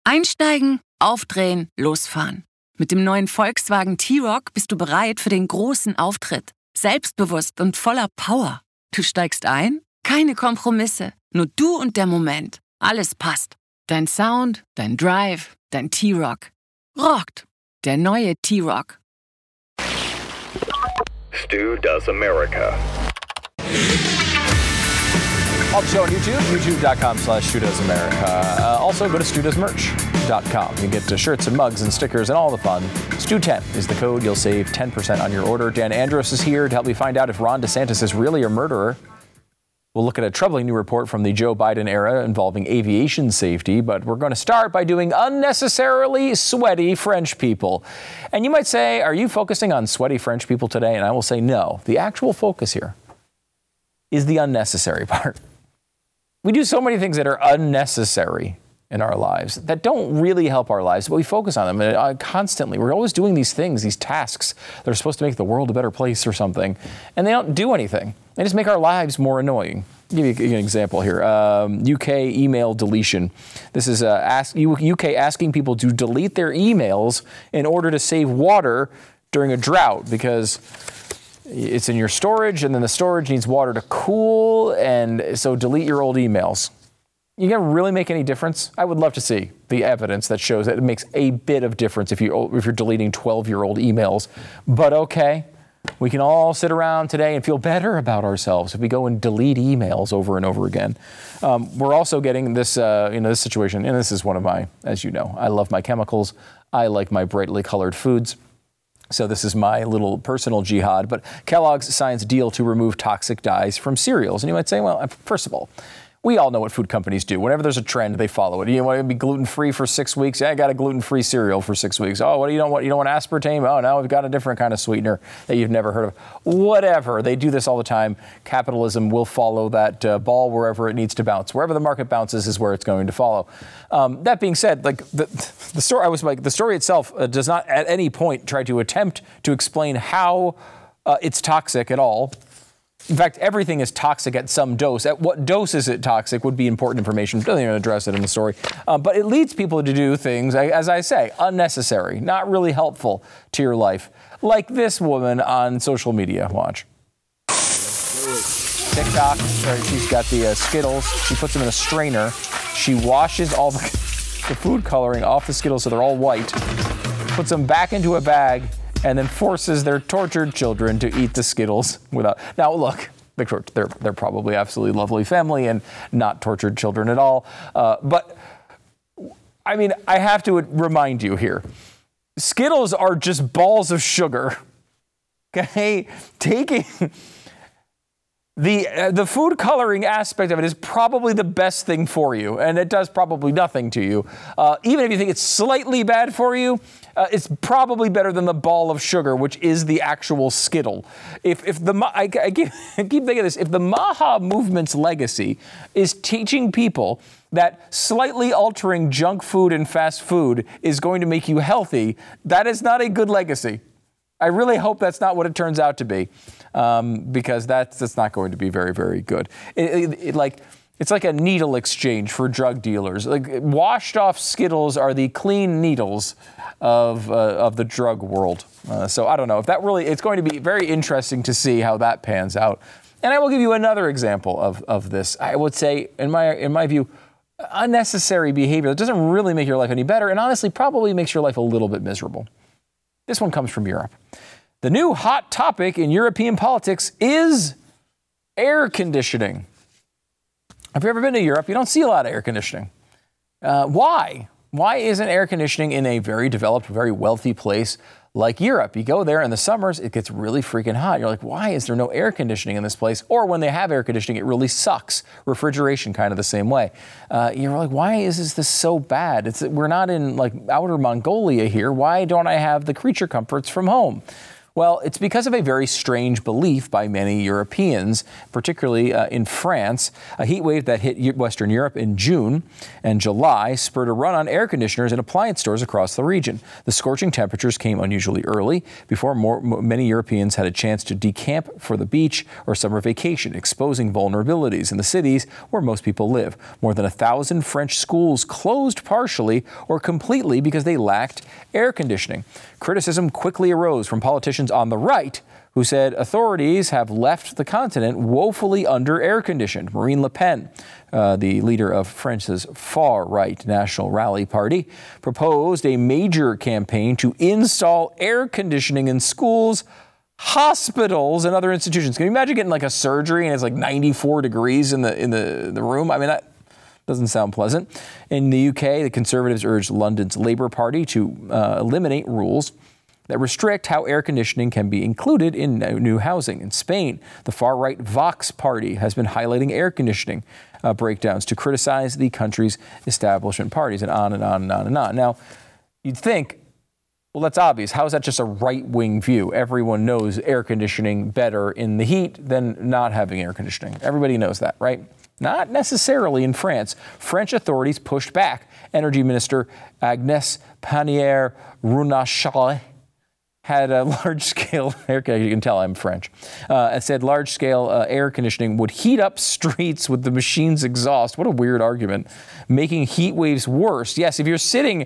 Einsteigen, aufdrehen, losfahren. Mit dem neuen Volkswagen T-Roc bist du bereit für den großen Auftritt. Selbstbewusst und voller Power. Du steigst ein? Keine Kompromisse. Nur du und der Moment. Alles passt. Dein Sound, dein Drive, dein T-Roc. Rockt. Der neue T-Roc. Stu Does America. On the show on YouTube, youtube.com/StuDoesAmerica. Also, go to StuDoesMerch.com. You get shirts and mugs and stickers and all the fun. Stu10 is the code. You'll save 10% on your order. Dan Andros is here to help me find out if Ron DeSantis is really a murderer. We'll look at a troubling new report from the Joe Biden era involving aviation safety, but we're going to start by doing unnecessarily sweaty French people. And you might say, are you focusing on sweaty French people today? And I will say no. The actual focus here is the unnecessary part. We do so many things that are unnecessary in our lives that don't really help our lives, but we focus on them constantly. We're always doing these things, these tasks that are supposed to make the world a better place or something, and they don't do anything. They just make our lives more annoying. I'll give you an example here. UK email deletion. This is UK asking people to delete their emails in order to save water during a drought because it's in your storage, and then the storage needs water to cool, and so delete your old emails. You gonna really make any difference? I would love to see the evidence that shows that it makes a bit of difference if you're deleting 12-year-old emails. But okay, we can all sit around today and feel better about ourselves if we go and delete emails over and over again. We're also getting this, this situation, and this is one of my, as you know, I love my chemicals. I like my brightly colored foods. So this is my little personal jihad, but Kellogg's signs deal to remove toxic dyes from cereals. And you might say, well, first of all, we all know what food companies do. Whenever there's a trend, they follow it. You want to be gluten-free for 6 weeks? Yeah, I got a gluten-free cereal for 6 weeks. Oh, what do you don't want? You don't want aspartame? Oh, now we've got a different kind of sweetener that you've never heard of. Whatever. They do this all the time. Capitalism will follow that ball wherever it needs to bounce. Wherever the market bounces is where it's going to follow. That being said, like the story itself does not at any point try to attempt to explain how it's toxic at all. In fact, everything is toxic at some dose. At what dose is it toxic would be important information. Doesn't even address it in the story. But it leads people to do things, as I say, unnecessary, not really helpful to your life. Like this woman on social media. Watch. TikTok. She's got the Skittles. She puts them in a strainer. She washes all the food coloring off the Skittles so they're all white. Puts them back into a bag. And then forces their tortured children to eat the Skittles without. Now, look, they're probably absolutely lovely family and not tortured children at all. But, I mean, I have to remind you here. Skittles are just balls of sugar. Okay? Taking the food coloring aspect of it is probably the best thing for you, and it does probably nothing to you. Even if you think it's slightly bad for you, it's probably better than the ball of sugar, which is the actual Skittle. I keep thinking of this. If the Maha movement's legacy is teaching people that slightly altering junk food and fast food is going to make you healthy, that is not a good legacy. I really hope that's not what it turns out to be, because that's not going to be very, very good. It's like a needle exchange for drug dealers. Like washed off Skittles are the clean needles of the drug world. So I don't know if that really. It's going to be very interesting to see how that pans out. And I will give you another example of this. I would say, in my view, unnecessary behavior that doesn't really make your life any better, and honestly probably makes your life a little bit miserable. This one comes from Europe. The new hot topic in European politics is air conditioning. Have you ever been to Europe? You don't see a lot of air conditioning. Why? Why isn't air conditioning in a very developed, very wealthy place like Europe? You go there in the summers, it gets really freaking hot. You're like, why is there no air conditioning in this place? Or when they have air conditioning, it really sucks. Refrigeration kind of the same way. You're like, why is this so bad? We're not in like outer Mongolia here. Why don't I have the creature comforts from home? Well, it's because of a very strange belief by many Europeans, particularly in France. A heat wave that hit Western Europe in June and July spurred a run on air conditioners in appliance stores across the region. The scorching temperatures came unusually early, before many Europeans had a chance to decamp for the beach or summer vacation, exposing vulnerabilities in the cities where most people live. More than 1,000 French schools closed partially or completely because they lacked air conditioning. Criticism quickly arose from politicians on the right who said authorities have left the continent woefully under-air-conditioned. Marine Le Pen, the leader of France's far-right National Rally Party, proposed a major campaign to install air conditioning in schools, hospitals, and other institutions. Can you imagine getting like a surgery and it's like 94 degrees in the room? I mean, that doesn't sound pleasant. In the UK, the Conservatives urged London's Labour Party to eliminate rules that restrict how air conditioning can be included in new housing. In Spain, the far-right Vox Party has been highlighting air conditioning breakdowns to criticize the country's establishment parties, and on and on and on and on. Now, you'd think, well, that's obvious. How is that just a right-wing view? Everyone knows air conditioning better in the heat than not having air conditioning. Everybody knows that, right? Not necessarily in France. French authorities pushed back. Energy Minister Agnès Pannier-Runacher had a large-scale air conditioning. You can tell I'm French. It said large-scale air conditioning would heat up streets with the machine's exhaust. What a weird argument. Making heat waves worse. Yes, if you're sitting,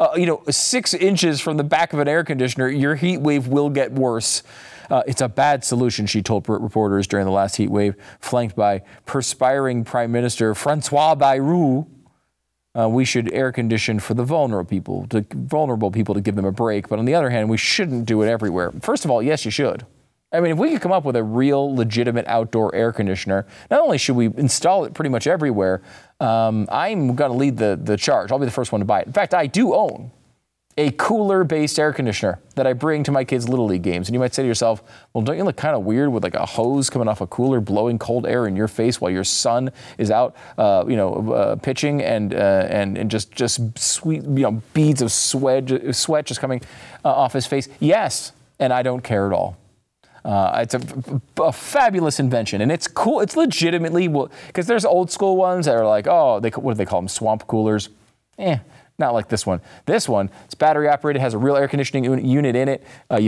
6 inches from the back of an air conditioner, your heat wave will get worse. It's a bad solution, she told reporters during the last heat wave, flanked by perspiring Prime Minister François Bayrou. We should air condition for the vulnerable people to give them a break. But on the other hand, we shouldn't do it everywhere. First of all, yes, you should. I mean, if we could come up with a real legitimate outdoor air conditioner, not only should we install it pretty much everywhere, I'm going to lead the charge. I'll be the first one to buy it. In fact, I do own a cooler-based air conditioner that I bring to my kids' Little League games. And you might say to yourself, well, don't you look kind of weird with like a hose coming off a cooler blowing cold air in your face while your son is out, pitching and just sweet, beads of sweat just coming off his face? Yes, and I don't care at all. It's a fabulous invention, and it's cool. It's legitimately, because there's old school ones that are like, what do they call them, swamp coolers? Not like this one. This one, it's battery operated, has a real air conditioning unit in it.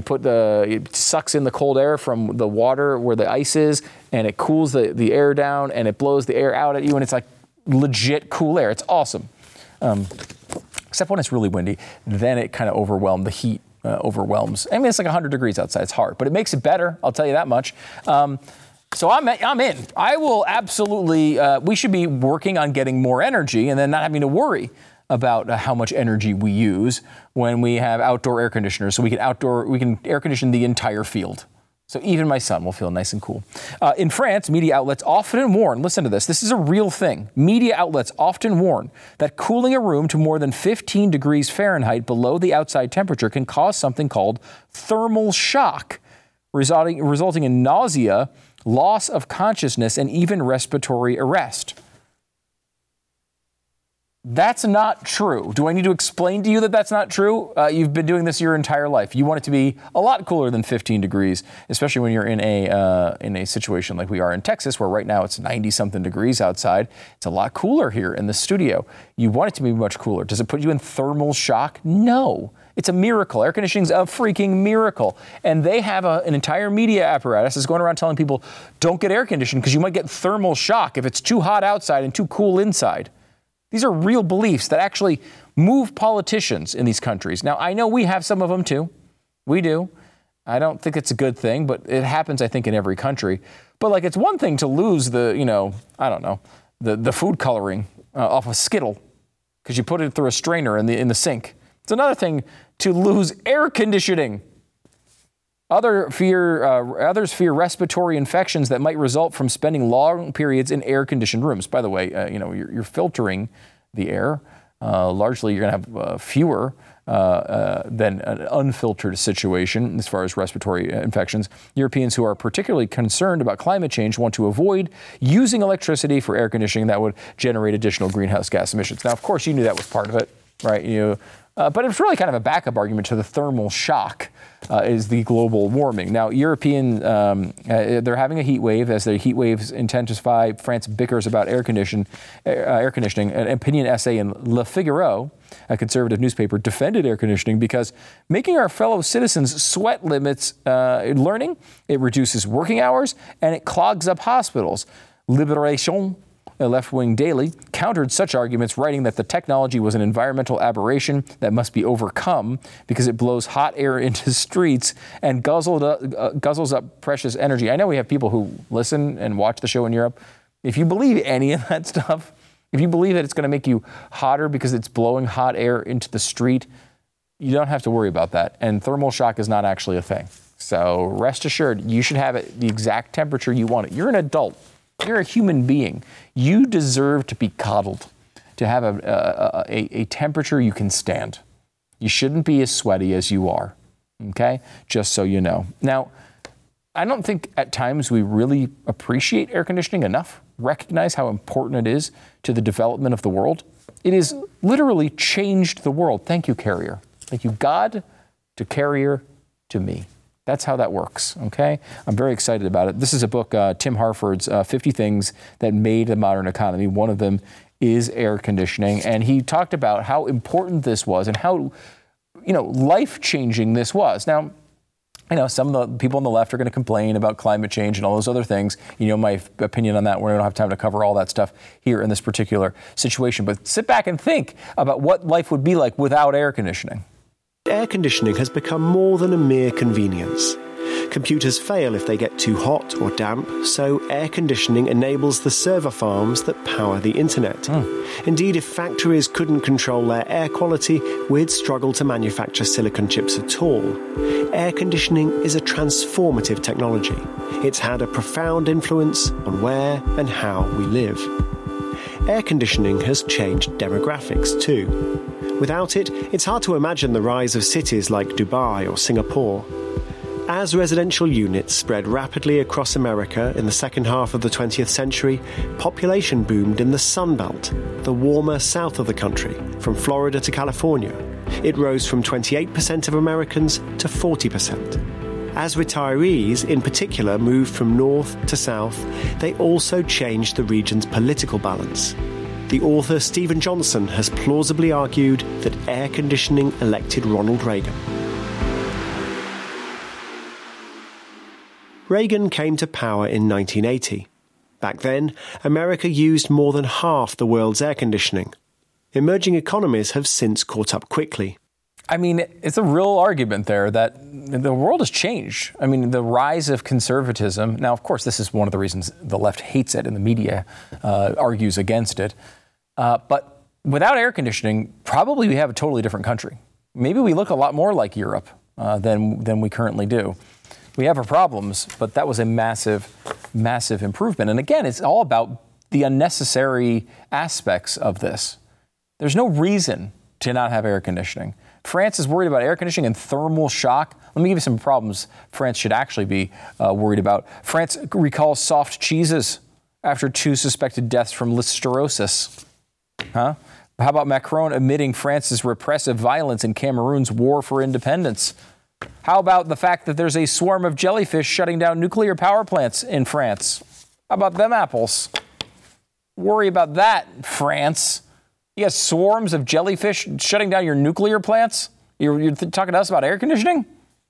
It sucks in the cold air from the water where the ice is, and it cools the air down, and it blows the air out at you, and it's like legit cool air. It's awesome. Except when it's really windy, then it kind of overwhelms. The heat overwhelms. I mean, it's like 100 degrees outside. It's hard, but it makes it better. I'll tell you that much. So I'm in. I will absolutely. We should be working on getting more energy, and then not having to worry about how much energy we use when we have outdoor air conditioners. So we can air condition the entire field. So even my son will feel nice and cool. In France, media outlets often warn, listen to this is a real thing. Media outlets often warn that cooling a room to more than 15 degrees Fahrenheit below the outside temperature can cause something called thermal shock, resulting in nausea, loss of consciousness, and even respiratory arrest. That's not true. Do I need to explain to you that that's not true? You've been doing this your entire life. You want it to be a lot cooler than 15 degrees, especially when you're in a situation like we are in Texas, where right now it's 90-something degrees outside. It's a lot cooler here in the studio. You want it to be much cooler. Does it put you in thermal shock? No. It's a miracle. Air conditioning's a freaking miracle. And they have an entire media apparatus that's going around telling people, don't get air conditioning because you might get thermal shock if it's too hot outside and too cool inside. These are real beliefs that actually move politicians in these countries. Now, I know we have some of them too. We do. I don't think it's a good thing, but it happens, I think, in every country. But like, it's one thing to lose the food coloring off a Skittle because you put it through a strainer in the sink. It's another thing to lose air conditioning. Others fear respiratory infections that might result from spending long periods in air-conditioned rooms. By the way, you're filtering the air. Largely, you're going to have fewer than an unfiltered situation as far as respiratory infections. Europeans who are particularly concerned about climate change want to avoid using electricity for air conditioning that would generate additional greenhouse gas emissions. Now, of course, you knew that was part of it, right? But it's really kind of a backup argument to the thermal shock is the global warming. Now, they're having a heat wave. As the heat waves intensify, France bickers about air conditioning. An opinion essay in Le Figaro, a conservative newspaper, defended air conditioning because making our fellow citizens sweat limits learning, it reduces working hours, and it clogs up hospitals. Libération, a left-wing daily, countered such arguments, writing that the technology was an environmental aberration that must be overcome because it blows hot air into streets and guzzles up precious energy. I know we have people who listen and watch the show in Europe. If you believe any of that stuff, if you believe that it's going to make you hotter because it's blowing hot air into the street, you don't have to worry about that. And thermal shock is not actually a thing. So rest assured, you should have it the exact temperature you want it. You're an adult. You're a human being. You deserve to be coddled, to have a temperature you can stand. You shouldn't be as sweaty as you are, okay? Just so you know. Now, I don't think at times we really appreciate air conditioning enough, recognize how important it is to the development of the world. It has literally changed the world. Thank you, Carrier. Thank you, God, to Carrier, to me. That's how that works, okay? I'm very excited about it. This is a book, Tim Harford's 50 Things That Made the Modern Economy. One of them is air conditioning. And he talked about how important this was and how, life-changing this was. Now, some of the people on the left are going to complain about climate change and all those other things. You know my opinion on that. We don't have time to cover all that stuff here in this particular situation. But sit back and think about what life would be like without air conditioning. Air conditioning has become more than a mere convenience. Computers fail if they get too hot or damp, so air conditioning enables the server farms that power the internet. Indeed, if factories couldn't control their air quality, we'd struggle to manufacture silicon chips at all. Air conditioning is a transformative technology. It's had a profound influence on where and how we live. Air conditioning has changed demographics too. Without it, it's hard to imagine the rise of cities like Dubai or Singapore. As residential units spread rapidly across America in the second half of the 20th century, population boomed in the Sun Belt, the warmer south of the country, from Florida to California. It rose from 28% of Americans to 40%. As retirees, in particular, moved from north to south, they also changed the region's political balance. The author Stephen Johnson has plausibly argued that air conditioning elected Ronald Reagan. Reagan came to power in 1980. Back then, America used more than half the world's air conditioning. Emerging economies have since caught up quickly. I mean, it's a real argument there that the world has changed. I mean, the rise of conservatism. Now, of course, this is one of the reasons the left hates it and the media argues against it. But without air conditioning, probably we have a totally different country. Maybe we look a lot more like Europe than we currently do. We have our problems, but that was a massive, massive improvement. And again, it's all about the unnecessary aspects of this. There's no reason to not have air conditioning. France is worried about air conditioning and thermal shock. Let me give you some problems France should actually be worried about. France recalls soft cheeses after 2 suspected deaths from listeriosis. How about Macron admitting France's repressive violence in Cameroon's war for independence? How about the fact that there's a swarm of jellyfish shutting down nuclear power plants in France? How about them apples? Worry about that, France. You got swarms of jellyfish shutting down your nuclear plants? You're talking to us about air conditioning?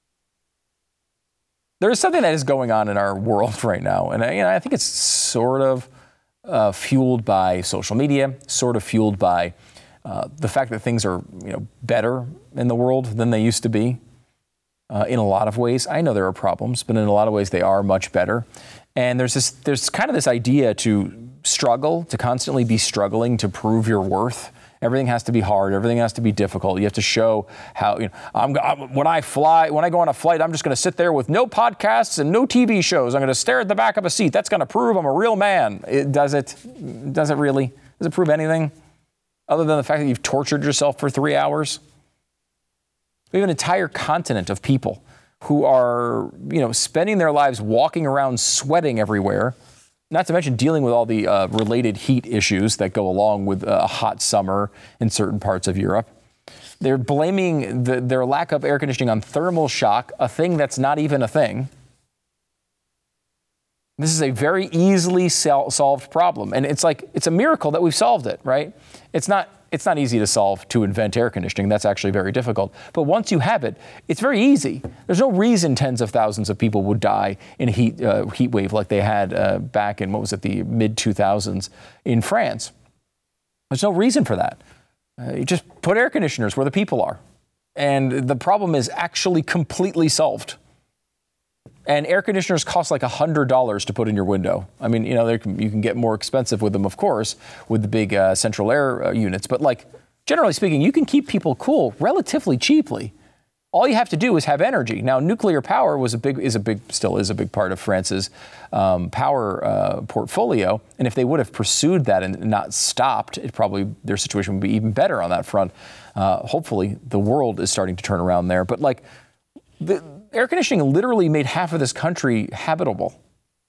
There is something that is going on in our world right now, and I think it's sort of fueled by social media, sort of fueled by the fact that things are better in the world than they used to be. In a lot of ways, I know there are problems, but in a lot of ways they are much better. And there's kind of this idea to struggle, to constantly be struggling to prove your worth. Everything has to be hard. Everything has to be difficult. You have to show how, when I go on a flight, I'm just going to sit there with no podcasts and no TV shows. I'm going to stare at the back of a seat. That's going to prove I'm a real man. Does it really? Does it prove anything other than the fact that you've tortured yourself for 3 hours? We have an entire continent of people who are, spending their lives walking around sweating everywhere, not to mention dealing with all the related heat issues that go along with a hot summer in certain parts of Europe. They're blaming their lack of air conditioning on thermal shock, a thing that's not even a thing. This is a very easily solved problem. And it's a miracle that we've solved it, right? It's not easy to invent air conditioning. That's actually very difficult. But once you have it, it's very easy. There's no reason tens of thousands of people would die in a heat wave like they had back in, the mid-2000s in France. There's no reason for that. You just put air conditioners where the people are. And the problem is actually completely solved. And air conditioners cost like $100 to put in your window. I mean, you can get more expensive with them, of course, with the big central air units. But generally speaking, you can keep people cool relatively cheaply. All you have to do is have energy. Now, nuclear power still is a big part of France's power portfolio. And if they would have pursued that and not stopped, their situation would be even better on that front. Hopefully, the world is starting to turn around there. But the air conditioning literally made half of this country habitable.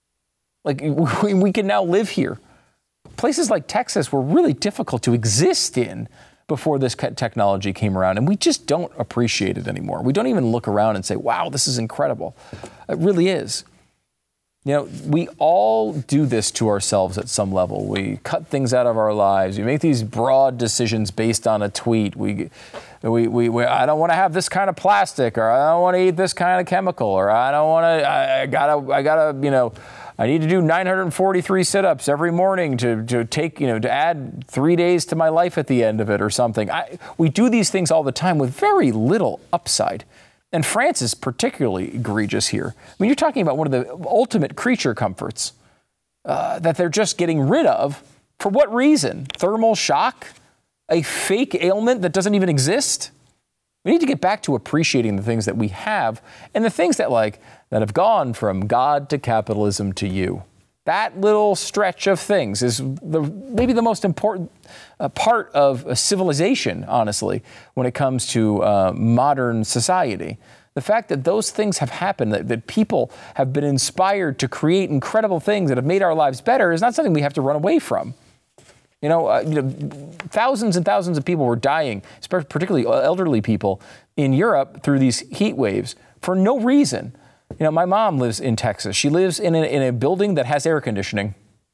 We can now live here. Places like Texas were really difficult to exist in before this technology came around, and we just don't appreciate it anymore. We don't even look around and say, wow, this is incredible. It really is. We all do this to ourselves at some level. We cut things out of our lives. We make these broad decisions based on a tweet. I don't want to have this kind of plastic, or I don't want to eat this kind of chemical, or I don't want to, I need to do 943 sit-ups every morning to add 3 days to my life at the end of it or something. We do these things all the time with very little upside. And France is particularly egregious here. I mean, you're talking about one of the ultimate creature comforts that they're just getting rid of. For what reason? Thermal shock? A fake ailment that doesn't even exist? We need to get back to appreciating the things that we have and the things that have gone from God to capitalism to you. That little stretch of things is maybe the most important part of civilization, honestly, when it comes to modern society. The fact that those things have happened, that people have been inspired to create incredible things that have made our lives better, is not something we have to run away from. Thousands and thousands of people were dying, particularly elderly people, in Europe through these heat waves for no reason. My mom lives in Texas. She lives in a building that has air conditioning.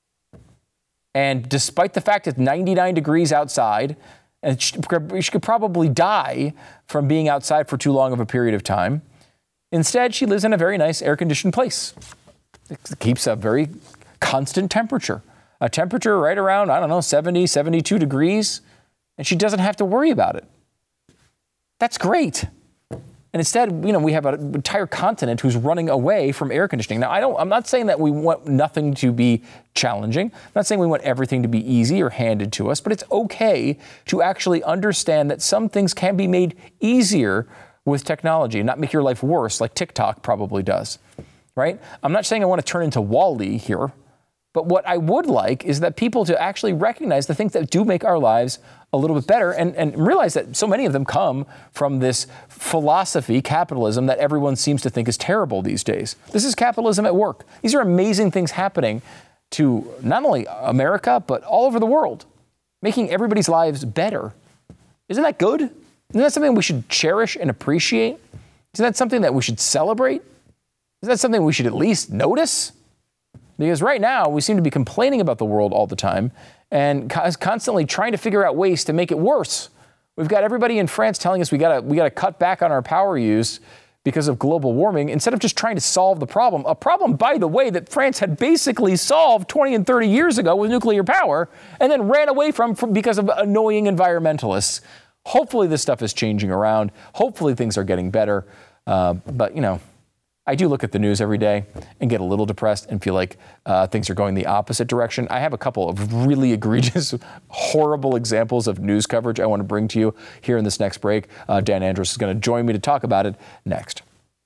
And despite the fact it's 99 degrees outside, and she could probably die from being outside for too long of a period of time, instead she lives in a very nice air-conditioned place. It keeps a very constant temperature. A temperature right around, 70, 72 degrees, and she doesn't have to worry about it. That's great. And instead, we have an entire continent who's running away from air conditioning. Now, I'm not saying that we want nothing to be challenging. I'm not saying we want everything to be easy or handed to us, but it's okay to actually understand that some things can be made easier with technology and not make your life worse like TikTok probably does, right? I'm not saying I want to turn into Wall-E here, but what I would like is that people to actually recognize the things that do make our lives a little bit better and realize that so many of them come from this philosophy, capitalism, that everyone seems to think is terrible these days. This is capitalism at work. These are amazing things happening to not only America, but all over the world, making everybody's lives better. Isn't that good? Isn't that something we should cherish and appreciate? Isn't that something that we should celebrate? Isn't that something we should at least notice? Because right now, we seem to be complaining about the world all the time and constantly trying to figure out ways to make it worse. We've got everybody in France telling us we gotta cut back on our power use because of global warming instead of just trying to solve the problem. A problem, by the way, that France had basically solved 20 and 30 years ago with nuclear power and then ran away from because of annoying environmentalists. Hopefully this stuff is changing around. Hopefully things are getting better. But I do look at the news every day and get a little depressed and feel like things are going the opposite direction. I have a couple of really egregious, horrible examples of news coverage I want to bring to you here in this next break. Dan Andros is going to join me to talk about it next.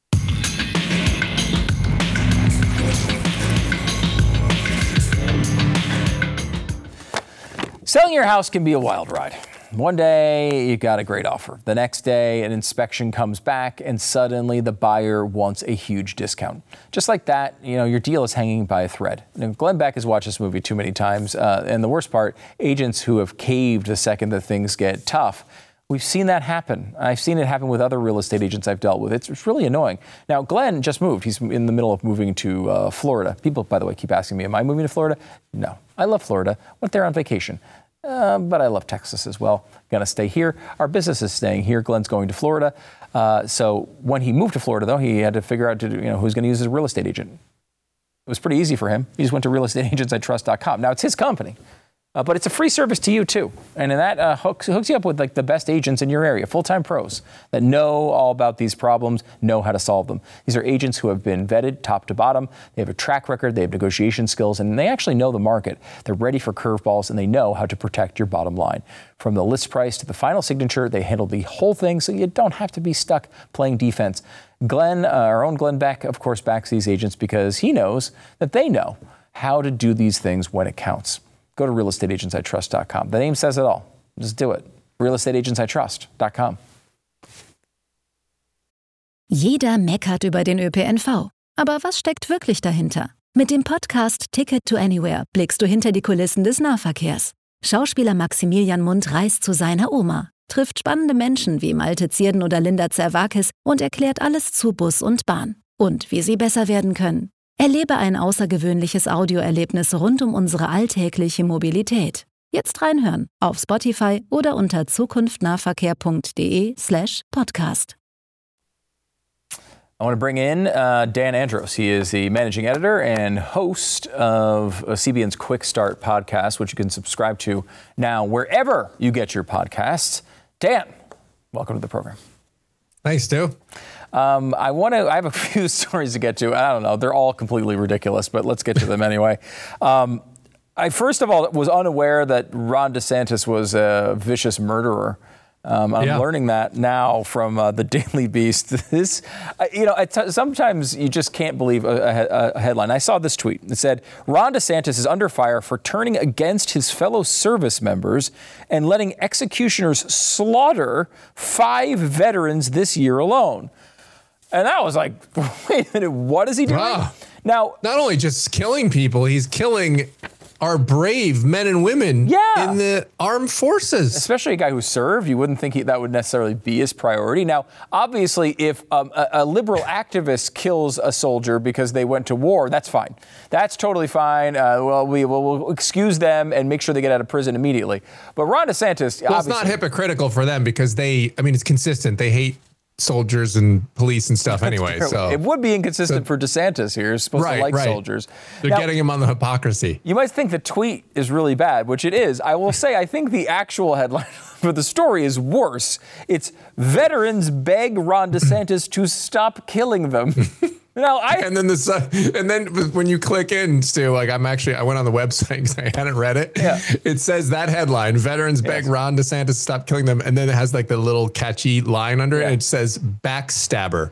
Selling your house can be a wild ride. One day, you got a great offer. The next day, an inspection comes back, and suddenly the buyer wants a huge discount. Just like that, your deal is hanging by a thread. Now, Glenn Beck has watched this movie too many times, and the worst part, agents who have caved the second that things get tough We've seen that happen. I've seen it happen with other real estate agents I've dealt with. It's really annoying. Now, Glenn just moved. He's in the middle of moving to Florida. People, by the way, keep asking me, am I moving to Florida? No. I love Florida. Went there on vacation. But I love Texas as well. Going to stay here. Our business is staying here. Glenn's going to Florida. So when he moved to Florida, though, he had to figure out who's going to use his real estate agent. It was pretty easy for him. He just went to realestateagentsitrust.com. Now, it's his company. But it's a free service to you, too. And that hooks you up with the best agents in your area, full-time pros that know all about these problems, know how to solve them. These are agents who have been vetted top to bottom. They have a track record. They have negotiation skills, and they actually know the market. They're ready for curveballs, and they know how to protect your bottom line. From the list price to the final signature, they handle the whole thing, so you don't have to be stuck playing defense. Glenn, our own Glenn Beck, of course, backs these agents because he knows that they know how to do these things when it counts. Go to realestateagentsitrust.com. The name says it all. Just do it. realestateagentsitrust.com. Jeder meckert über den ÖPNV. Aber was steckt wirklich dahinter? Mit dem Podcast Ticket to Anywhere blickst du hinter die Kulissen des Nahverkehrs. Schauspieler Maximilian Mundt reist zu seiner Oma, trifft spannende Menschen wie Malte Zierden oder Linda Zerwakis und erklärt alles zu Bus und Bahn. Und wie sie besser werden können. Erlebe ein außergewöhnliches Audioerlebnis rund um unsere alltägliche Mobilität. Jetzt reinhören auf Spotify oder unter zukunftnahverkehr.de/podcast. I want to bring in Dan Andros. He is the managing editor and host of CBN's Quick Start podcast, which you can subscribe to now wherever you get your podcasts. Dan, welcome to the program. Thanks, Stu. I have a few stories to get to. I don't know. They're all completely ridiculous, but let's get to them anyway. I first of all was unaware that Ron DeSantis was a vicious murderer. I'm learning that now from the Daily Beast. Sometimes you just can't believe a headline. I saw this tweet. It said, Ron DeSantis is under fire for turning against his fellow service members and letting executioners slaughter 5 veterans this year alone. And I was like, wait a minute, what is he doing? Now, not only just killing people, he's killing our brave men and women in the armed forces. Especially a guy who served. You wouldn't think that would necessarily be his priority. Now, obviously, if a liberal activist kills a soldier because they went to war, that's fine. That's totally fine. We'll excuse them and make sure they get out of prison immediately. But Ron DeSantis, it's not hypocritical for them because it's consistent. They hate soldiers and police and stuff anyway. So it would be inconsistent for DeSantis here. He's supposed to like soldiers. They're getting him on the hypocrisy. You might think the tweet is really bad, which it is. I will say, I think the actual headline for the story is worse. It's veterans beg Ron DeSantis to stop killing them. And then when you click in, Stu, I went on the website because I hadn't read it. Yeah. It says that headline, veterans beg Ron DeSantis to stop killing them. And then it has the little catchy line under it. And it says backstabber.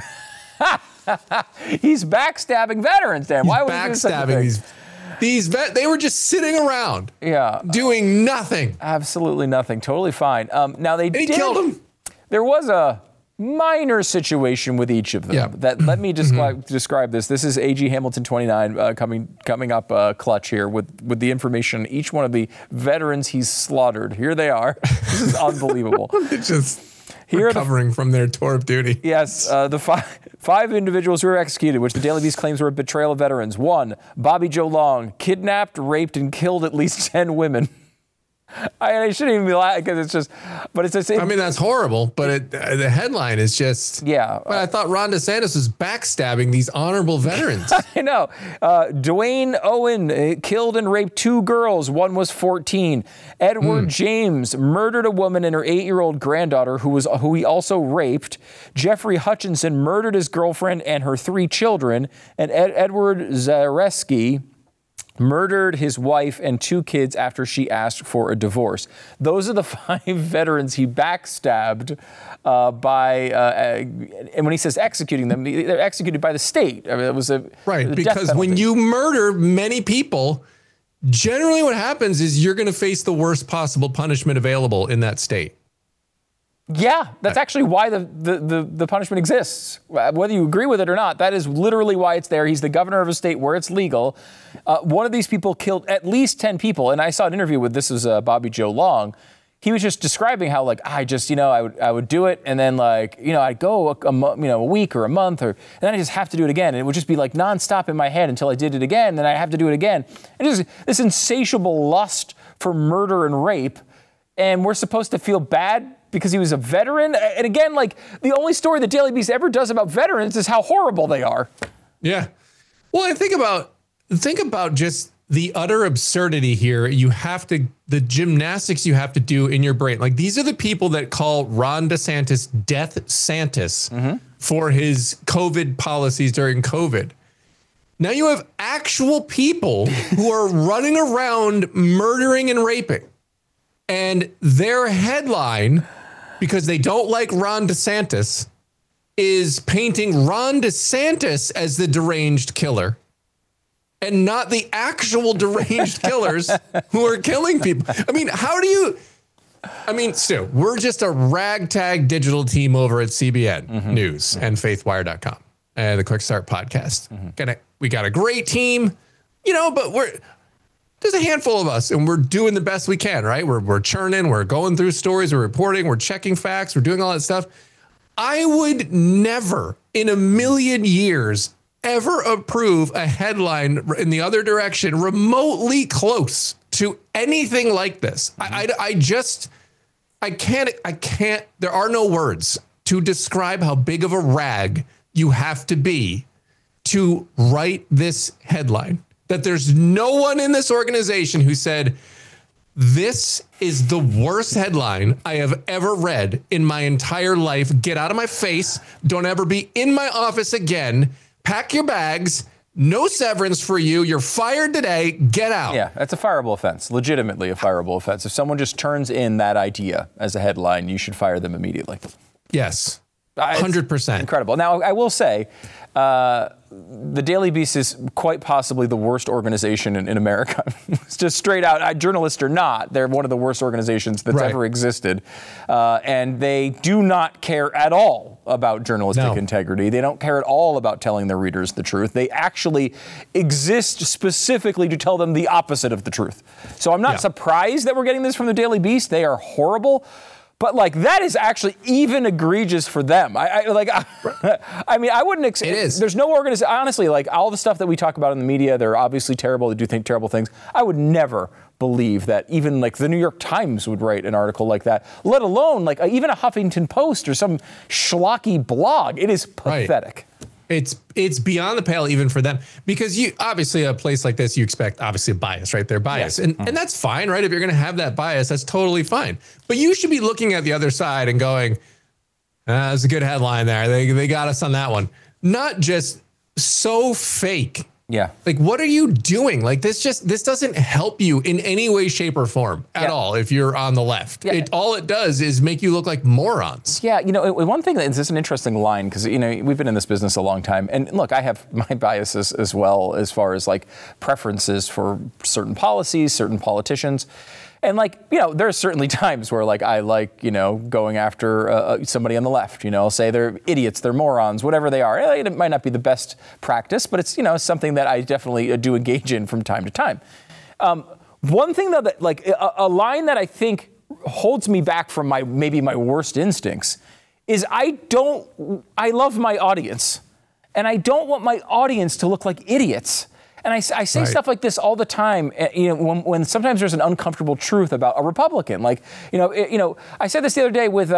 He's backstabbing veterans, Dan. Why would he do such a thing? They were just sitting around. Doing nothing. Absolutely nothing. Totally fine. Now he killed him. There was a minor situation with each of them. Let me describe this. This is A.G. Hamilton 29 coming up clutch here with the information. Each one of the veterans he's slaughtered. Here they are. This is unbelievable. Just recovering from their tour of duty. Yes, the five individuals who were executed, which the Daily Beast claims were a betrayal of veterans. 1, Bobby Joe Long, kidnapped, raped, and killed at least 10 women. I shouldn't even be laughing because it's just, but it's just. That's horrible, but the headline is just. Yeah. But I thought Ron DeSantis was backstabbing these honorable veterans. I know. Dwayne Owen killed and raped 2 girls. One was 14. Edward James murdered a woman and her 8-year-old granddaughter who he also raped. Jeffrey Hutchinson murdered his girlfriend and her 3 children. And Edward Zareski murdered his wife and 2 kids after she asked for a divorce. Those are the 5 veterans he backstabbed and when he says executing them, they're executed by the state. It was because when you murder many people, generally what happens is you're going to face the worst possible punishment available in that state. Yeah, that's actually why the punishment exists. Whether you agree with it or not, that is literally why it's there. He's the governor of a state where it's legal. One of these people killed at least 10 people. And I saw an interview with, this is Bobby Joe Long. he was just describing how like I would do it, and then like I'd go a week or a month, and then I just have to do it again, and it would just be like nonstop in my head until I did it again, and then I have to do it again, and just this insatiable lust for murder and rape, and we're supposed to feel bad because he was a veteran. And again, like the only story the Daily Beast ever does about veterans is how horrible they are. Yeah. Well, and think about just the utter absurdity here. The gymnastics you have to do in your brain. Like these are the people that call Ron DeSantis Death Santis for his COVID policies during COVID. Now you have actual people who are running around murdering and raping. And their headline, because they don't like Ron DeSantis, is painting Ron DeSantis as the deranged killer and not the actual deranged killers who are killing people. I mean, Stu, we're just a ragtag digital team over at CBN News and FaithWire.com and the Quick Start podcast. We got a great team, but there's a handful of us and we're doing the best we can, right? We're churning, we're going through stories, we're reporting, we're checking facts, we're doing all that stuff. I would never in a million years ever approve a headline in the other direction remotely close to anything like this. I can't, there are no words to describe how big of a rag you have to be to write this headline. That there's no one in this organization who said, this is the worst headline I have ever read in my entire life. Get out of my face. Don't ever be in my office again. Pack your bags. No severance for you. You're fired today. Get out. Yeah, that's a fireable offense. Legitimately a fireable offense. If someone just turns in that idea as a headline, you should fire them immediately. Yes. 100%. Incredible. Now, I will say, the Daily Beast is quite possibly the worst organization in America. It's just straight out, journalists are not. They're one of the worst organizations that's ever existed. And they do not care at all about journalistic integrity. They don't care at all about telling their readers the truth. They actually exist specifically to tell them the opposite of the truth. So I'm not surprised that we're getting this from the Daily Beast. They are horrible. But like that is actually even egregious for them. I wouldn't expect. It is. There's no organization. Honestly, like all the stuff that we talk about in the media, they're obviously terrible. They do think terrible things. I would never believe that even like the New York Times would write an article like that. Let alone like even a Huffington Post or some schlocky blog. It is pathetic. It's beyond the pale even for them, because you obviously a place like this, you expect obviously a bias, right? They're biased. And that's fine, right? If you're going to have that bias, that's totally fine. But you should be looking at the other side and going, that's a good headline there. They got us on that one. Not just so fake. Yeah. Like, what are you doing? Like, this doesn't help you in any way, shape, or form at all if you're on the left. Yeah. All it does is make you look like morons. Yeah, one thing that's just an interesting line, because, we've been in this business a long time. And look, I have my biases as well as far as, like, preferences for certain policies, certain politicians. And there are certainly times where I like, going after somebody on the left, I'll say they're idiots, they're morons, whatever they are. It might not be the best practice, but it's, something that I definitely do engage in from time to time. One thing though, that a line that I think holds me back from maybe my worst instincts is I love my audience, and I don't want my audience to look like idiots. And I say stuff like this all the time, when sometimes there's an uncomfortable truth about a Republican. I said this the other day with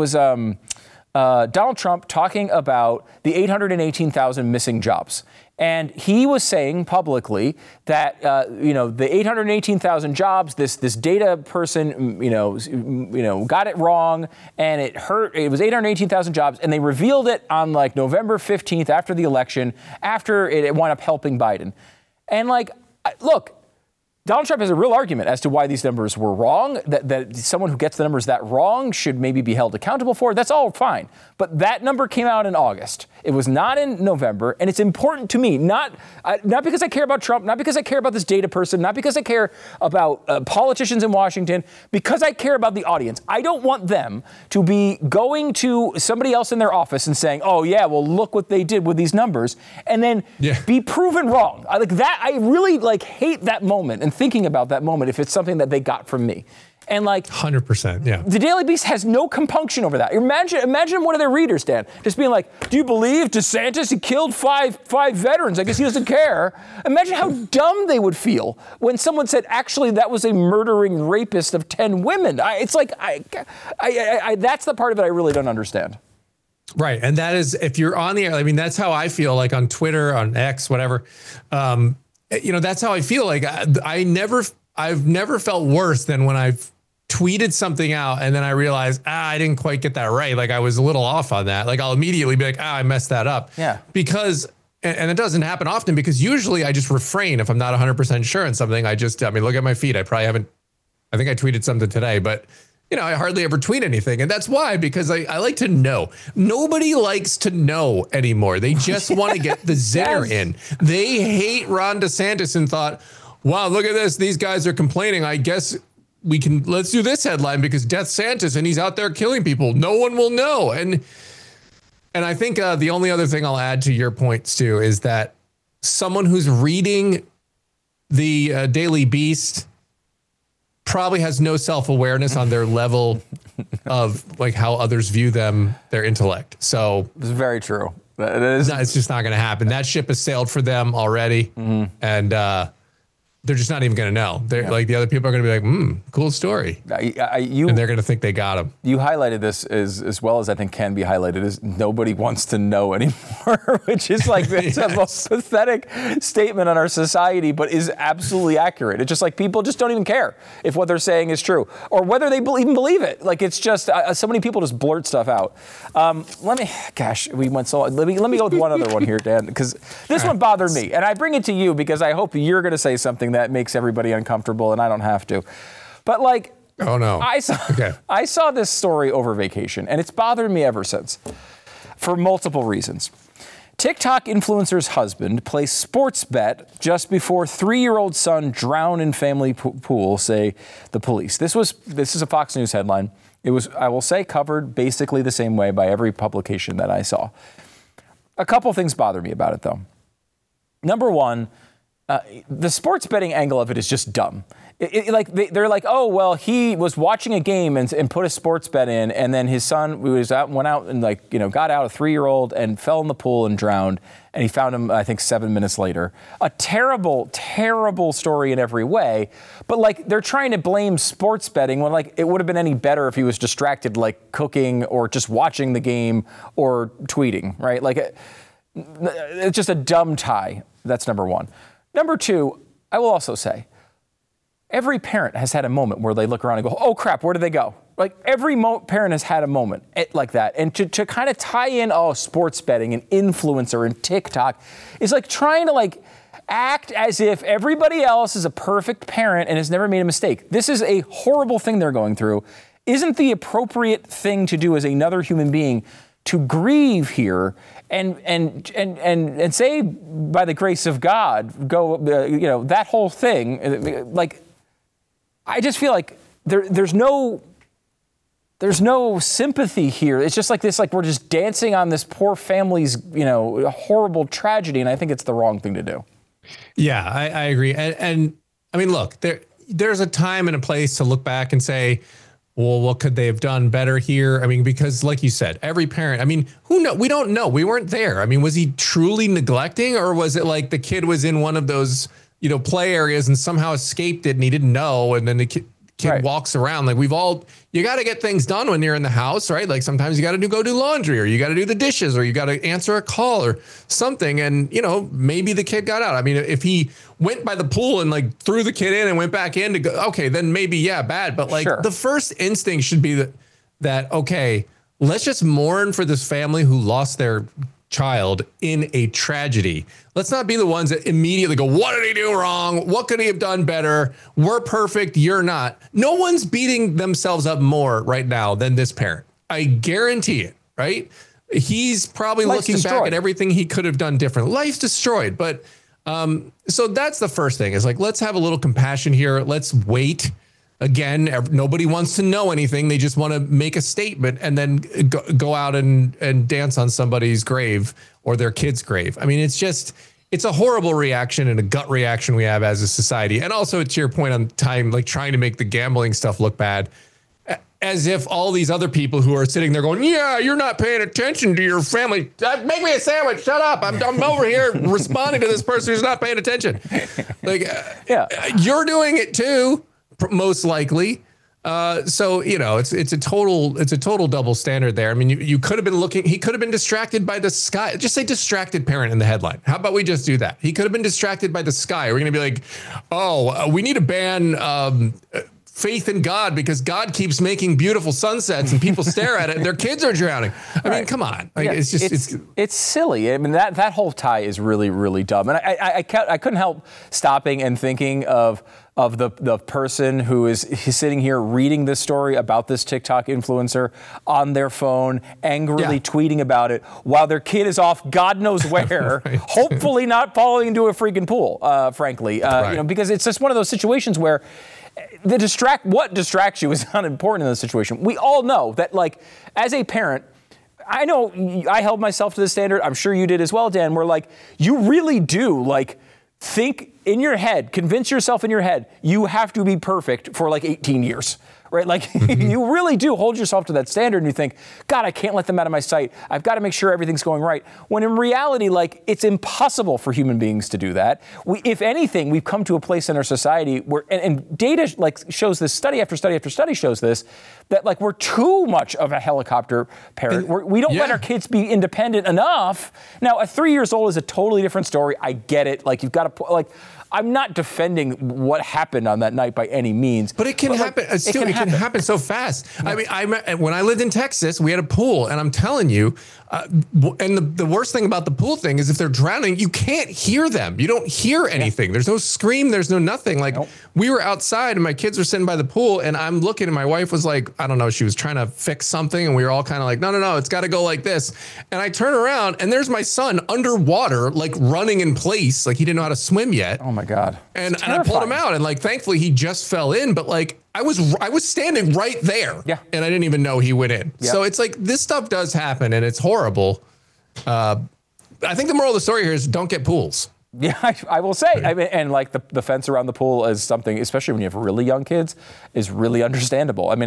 Donald Trump talking about the 818,000 missing jobs. And he was saying publicly that, the 818,000 jobs, this data person, got it wrong, and it was 818,000 jobs, and they revealed it on November 15th after the election, after it wound up helping Biden. And look, Donald Trump has a real argument as to why these numbers were wrong, that someone who gets the numbers that wrong should maybe be held accountable for. That's all fine. But that number came out in August. It was not in November. And it's important to me, not because I care about Trump, not because I care about this data person, not because I care about politicians in Washington, because I care about the audience. I don't want them to be going to somebody else in their office and saying, oh, yeah, well, look what they did with these numbers, and then be proven wrong. I really hate that moment and thinking about that moment if it's something that they got from me. And like 100%, yeah. The Daily Beast has no compunction over that. Imagine one of their readers, Dan, just being like, do you believe DeSantis, he killed five veterans? I guess he doesn't care. Imagine how dumb they would feel when someone said, actually, that was a murdering rapist of 10 women. That's the part of it I really don't understand. Right. And that is, if you're on the air, I mean, that's how I feel like on Twitter, on X, whatever. That's how I feel like I've never felt worse than when I've tweeted something out and then I realized, I didn't quite get that right. Like I was a little off on that. Like I'll immediately be like, I messed that up. Yeah. Because, and it doesn't happen often because usually I just refrain if I'm not 100% sure on something. Look at my feed. I think I tweeted something today, but I hardly ever tweet anything. And that's why, because I like to know. Nobody likes to know anymore. They just want to get the zinger in. They hate Ron DeSantis and thought, wow, look at this. These guys are complaining. I guess let's do this headline because Death Santis and he's out there killing people. No one will know. And I think the only other thing I'll add to your points too is that someone who's reading the Daily Beast probably has no self-awareness on their level of like how others view them, their intellect. So it's very true. It's just not going to happen. That ship has sailed for them already. Mm-hmm. And, they're just not even going to know. They're like the other people are going to be like, cool story. And they're going to think they got him. You highlighted this as well as I think can be highlighted is nobody wants to know anymore, which is like it's the most pathetic statement on our society, but is absolutely accurate. It's just like people just don't even care if what they're saying is true or whether they even believe it. Like it's just so many people just blurt stuff out. We went so. Let me go with one other one here, Dan, because this one bothered me, and I bring it to you because I hope you're going to say something that makes everybody uncomfortable and I don't have to. But like, oh no, I saw this story over vacation and it's bothered me ever since for multiple reasons. TikTok influencer's husband placed sports bet just before 3-year-old son drowned in family pool, say the police. This is a Fox News headline. It was, I will say, covered basically the same way by every publication that I saw. A couple things bother me about it though. Number one, the sports betting angle of it is just dumb. They're like, oh, well, he was watching a game and put a sports bet in, and then his son went out and got out, a 3-year-old, and fell in the pool and drowned, and he found him, I think, 7 minutes later. A terrible, terrible story in every way, but they're trying to blame sports betting when it would have been any better if he was distracted, cooking or just watching the game or tweeting, right? It's just a dumb tie. That's number one. Number two, I will also say, every parent has had a moment where they look around and go, oh crap, where did they go? Every parent has had a moment like that. And to kind of tie in, sports betting and influencer and TikTok is trying to act as if everybody else is a perfect parent and has never made a mistake. This is a horrible thing they're going through. Isn't the appropriate thing to do as another human being to grieve here and say, by the grace of God, go, that whole thing, I just feel like there's no sympathy here. It's just this, we're just dancing on this poor family's, horrible tragedy, and I think it's the wrong thing to do. Yeah, I agree. And I mean, look, there's a time and a place to look back and say, well, what could they have done better here? I mean, because like you said, every parent, I mean, who knows? We don't know. We weren't there. I mean, was he truly neglecting, or was it the kid was in one of those, play areas and somehow escaped it and he didn't know? And then the kid right. Walks around you got to get things done when you're in the house, right? Sometimes you got to go do laundry, or you got to do the dishes, or you got to answer a call or something. And, maybe the kid got out. I mean, if he went by the pool and threw the kid in and went back in to go, okay, then maybe, yeah, bad. But sure. The first instinct should be that, okay, let's just mourn for this family who lost their child in a tragedy. Let's not be the ones that immediately go, what did he do wrong? What could he have done better? We're perfect. You're not. No one's beating themselves up more right now than this parent. I guarantee it, right? He's probably looking back at everything he could have done different. Life's destroyed. But so that's the first thing is let's have a little compassion here. Let's wait. Again, nobody wants to know anything. They just want to make a statement and then go out and dance on somebody's grave or their kid's grave. I mean, it's just, it's a horrible reaction and a gut reaction we have as a society. And also, to your point on time, like trying to make the gambling stuff look bad, as if all these other people who are sitting there going, yeah, you're not paying attention to your family. Make me a sandwich. Shut up. I'm over here responding to this person who's not paying attention. Like, you're doing it too, most likely. So, you know, it's a total double standard there. I mean, you could have been he could have been distracted by the sky. Just say distracted parent in the headline. How about we just do that? He could have been distracted by the sky. We're going to be like, we need to ban faith in God because God keeps making beautiful sunsets and people stare at it and their kids are drowning. I mean, come on. Like, it's silly. I mean, that whole tie is really, really dumb. And I couldn't help stopping and thinking of the person who is sitting here reading this story about this TikTok influencer on their phone, angrily tweeting about it while their kid is off God knows where, right. Hopefully not falling into a freaking pool, frankly. You know, because it's just one of those situations where what distracts you is not important in this situation. We all know that, like, as a parent, I know I held myself to the standard. I'm sure you did as well, Dan, where, like, you really do, like, think in your head, convince yourself in your head, you have to be perfect for like 18 years, right? Like you really do hold yourself to that standard and you think, God, I can't let them out of my sight. I've got to make sure everything's going right. When in reality, like it's impossible for human beings to do that. If anything, we've come to a place in our society where, and data like shows this, study after study after study shows this, that like we're too much of a helicopter parent. We don't let our kids be independent enough. Now, at 3 years old is a totally different story. I get it. Like you've got to, like, I'm not defending what happened on that night by any means. But it can happen. Like, it can happen so fast. Yeah. I mean, when I lived in Texas, we had a pool, and I'm telling you, and the worst thing about the pool thing is if they're drowning, you can't hear them. You don't hear anything. There's no scream. There's no nothing. Like we were outside, and my kids were sitting by the pool, and I'm looking, and my wife was like, I don't know, she was trying to fix something, and we were all kind of like, no, it's got to go like this. And I turn around, and there's my son underwater, like running in place, like he didn't know how to swim yet. Oh my God. And I pulled him out, and like thankfully he just fell in, but like I was standing right there, and I didn't even know he went in. So it's like this stuff does happen, and it's horrible. I think the moral of the story here is don't get pools. Yeah, I will say, I mean, and like the fence around the pool is something, especially when you have really young kids, is really understandable. I mean,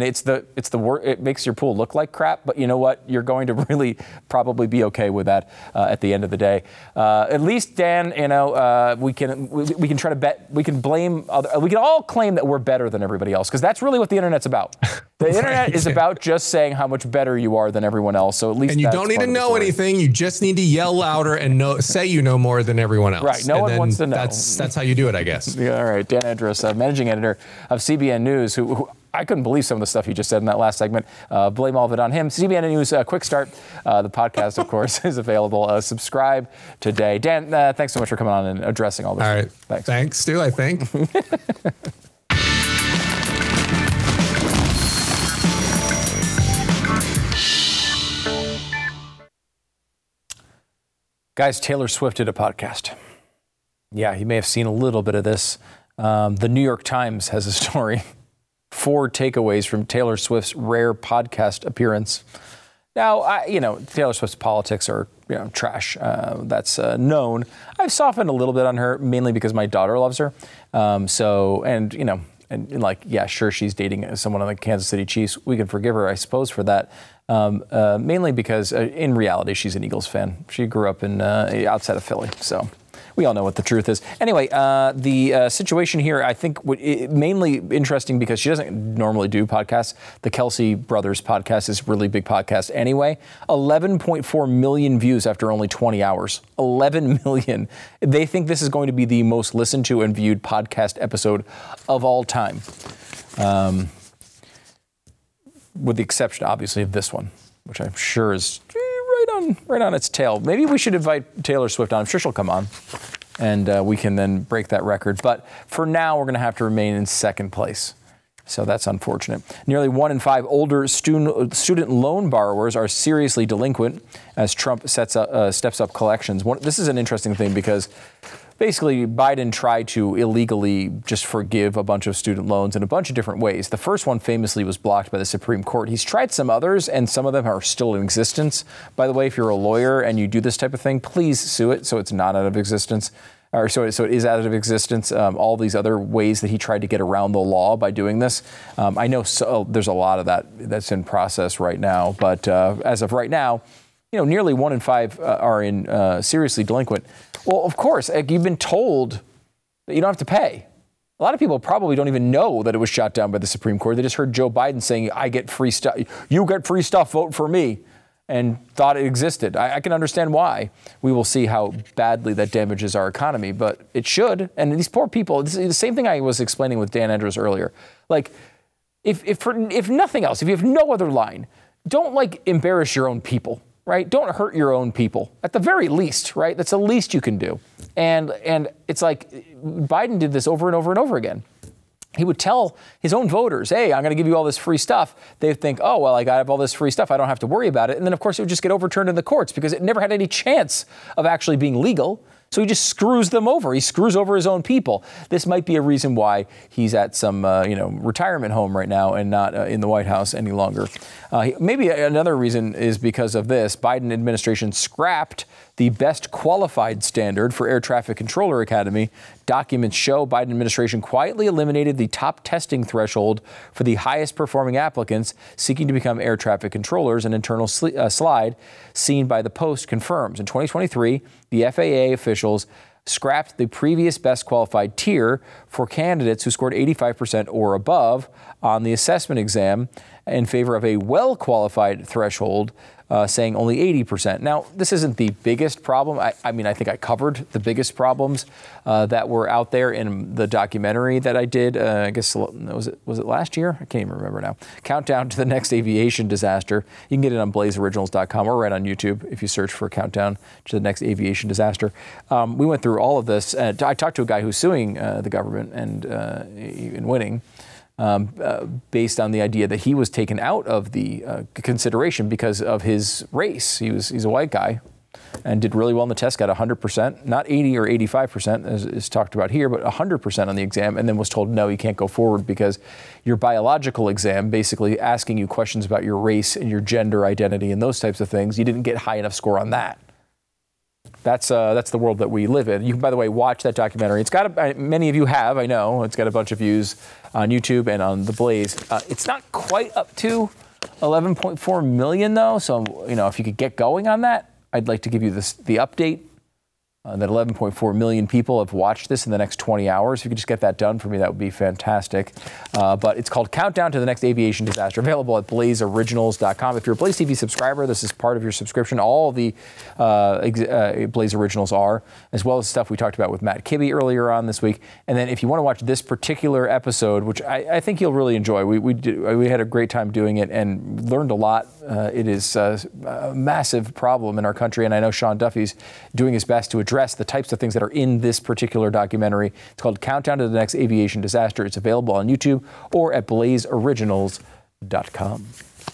it makes your pool look like crap, but you know what? You're going to really probably be okay with that at the end of the day. At least, Dan, you know, we can try to bet, we can blame we can all claim that we're better than everybody else, because that's really what the internet's about. The internet is about just saying how much better you are than everyone else. So at least, and you don't need to know anything. You just need to yell louder and say you know more than everyone else. Right. No one wants to know. That's how you do it, I guess. Yeah, all right. Dan Andros, managing editor of CBN News, who I couldn't believe some of the stuff he just said in that last segment. Blame all of it on him. CBN News, Quick Start. The podcast, of course, is available. Subscribe today. Dan, thanks so much for coming on and addressing all this. All right. Thanks, Stu, I think. Guys, Taylor Swift did a podcast. Yeah, you may have seen a little bit of this. The New York Times has a story. 4 takeaways from Taylor Swift's rare podcast appearance. Now, Taylor Swift's politics are, trash. That's known. I've softened a little bit on her, mainly because my daughter loves her. Sure, she's dating someone on the Kansas City Chiefs. We can forgive her, I suppose, for that. Mainly because in reality, she's an Eagles fan. She grew up in outside of Philly, so we all know what the truth is. Anyway, the situation here, I think, mainly interesting because she doesn't normally do podcasts. The Kelsey Brothers podcast is a really big podcast anyway. 11.4 million views after only 20 hours. 11 million. They think this is going to be the most listened to and viewed podcast episode of all time. With the exception, obviously, of this one, which I'm sure is right on its tail. Maybe we should invite Taylor Swift on. I'm sure she'll come on, and we can then break that record. But for now, we're going to have to remain in second place. So that's unfortunate. Nearly 1 in 5 older student loan borrowers are seriously delinquent as Trump steps up collections. This is an interesting thing because basically, Biden tried to illegally just forgive a bunch of student loans in a bunch of different ways. The first one famously was blocked by the Supreme Court. He's tried some others, and some of them are still in existence. By the way, if you're a lawyer and you do this type of thing, please sue it so it's not out of existence. Or so it is out of existence. All these other ways that he tried to get around the law by doing this. I know there's a lot of that's in process right now. But as of right now, nearly 1 in 5 are in seriously delinquent. Well, of course, you've been told that you don't have to pay. A lot of people probably don't even know that it was shot down by the Supreme Court. They just heard Joe Biden saying, I get free stuff. You get free stuff, vote for me, and thought it existed. I can understand why. We will see how badly that damages our economy, but it should. And these poor people, this is the same thing I was explaining with Dan Andrews earlier. Like, if nothing else, if you have no other line, don't embarrass your own people. Right? Don't hurt your own people at the very least, right? That's the least you can do. And it's like Biden did this over and over and over again. He would tell his own voters, hey, I'm going to give you all this free stuff. They'd think, oh, well, I have all this free stuff. I don't have to worry about it. And then, of course, it would just get overturned in the courts because it never had any chance of actually being legal. So he just screws them over. He screws over his own people. This might be a reason why he's at some, retirement home right now and not in the White House any longer. Maybe another reason is because of this. Biden administration scrapped the best qualified standard for Air Traffic Controller Academy. Documents show Biden administration quietly eliminated the top testing threshold for the highest performing applicants seeking to become air traffic controllers. An internal slide seen by the Post confirms. In 2023, the FAA officials scrapped the previous best qualified tier for candidates who scored 85% or above on the assessment exam in favor of a well-qualified threshold, saying only 80%. Now, this isn't the biggest problem. I think I covered the biggest problems that were out there in the documentary that I did. I guess, was it last year? I can't even remember now. Countdown to the Next Aviation Disaster. You can get it on blazeoriginals.com or right on YouTube if you search for Countdown to the Next Aviation Disaster. We went through all of this. I talked to a guy who's suing the government and winning. Based on the idea that he was taken out of the consideration because of his race. He's a white guy and did really well in the test, got 100%, not 80 or 85% as is talked about here, but 100% on the exam, and then was told, no, you can't go forward because your biological exam, basically asking you questions about your race and your gender identity and those types of things, you didn't get high enough score on that. That's the world that we live in. You can, by the way, watch that documentary. It's got many of you have, I know. It's got a bunch of views on YouTube and on The Blaze. It's not quite up to 11.4 million, though. So, if you could get going on that, I'd like to give you the update that 11.4 million people have watched this in the next 20 hours. If you could just get that done for me, that would be fantastic. But it's called Countdown to the Next Aviation Disaster, available at blazeoriginals.com. If you're a Blaze TV subscriber, this is part of your subscription. All the Blaze Originals are, as well as stuff we talked about with Matt Kibbe earlier on this week. And then if you want to watch this particular episode, which I think you'll really enjoy, we had a great time doing it and learned a lot. It is a massive problem in our country, and I know Sean Duffy's doing his best to address the types of things that are in this particular documentary. It's called Countdown to the Next Aviation Disaster. It's available on YouTube or at blazeoriginals.com.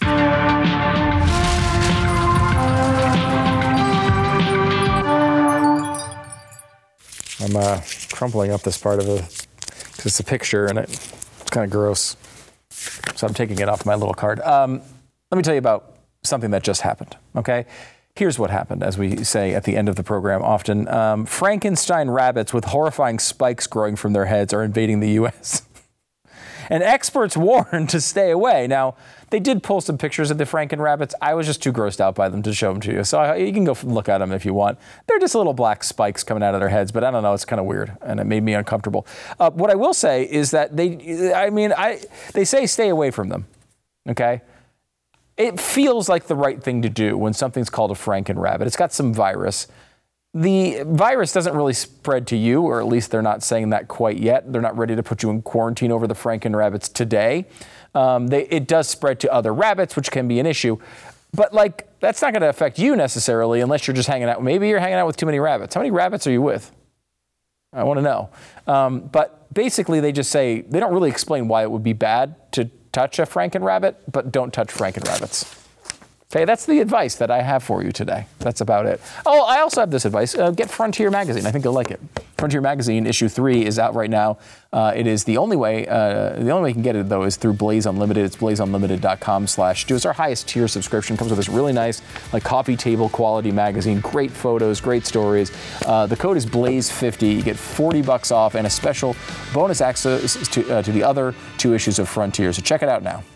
I'm crumpling up this part of it because it's a picture and it's kind of gross. So I'm taking it off my little card. Let me tell you about something that just happened, okay? Here's what happened, as we say at the end of the program often. Frankenstein rabbits with horrifying spikes growing from their heads are invading the U.S. And experts warn to stay away. Now, they did pull some pictures of the Franken rabbits. I was just too grossed out by them to show them to you. So you can go look at them if you want. They're just little black spikes coming out of their heads, but I don't know. It's kind of weird, and it made me uncomfortable. What I will say is that they say stay away from them, okay? It feels like the right thing to do when something's called a Franken rabbit. It's got some virus. The virus doesn't really spread to you, or at least they're not saying that quite yet. They're not ready to put you in quarantine over the Franken rabbits today. It does spread to other rabbits, which can be an issue. But, that's not going to affect you necessarily unless you're just hanging out. Maybe you're hanging out with too many rabbits. How many rabbits are you with? I want to know. But basically, they just say, they don't really explain why it would be bad to touch a Franken rabbit, but don't touch Franken rabbits. Okay, that's the advice that I have for you today. That's about it. Oh, I also have this advice. Get Frontier Magazine. I think you'll like it. Frontier Magazine issue 3 is out right now. It is the only way you can get it, though, is through Blaze Unlimited. It's blazeunlimited.com/Stu. It's our highest tier subscription. Comes with this really nice, like, coffee table quality magazine. Great photos, great stories. The code is Blaze50. You get $40 off and a special bonus access to the other 2 issues of Frontier. So check it out now.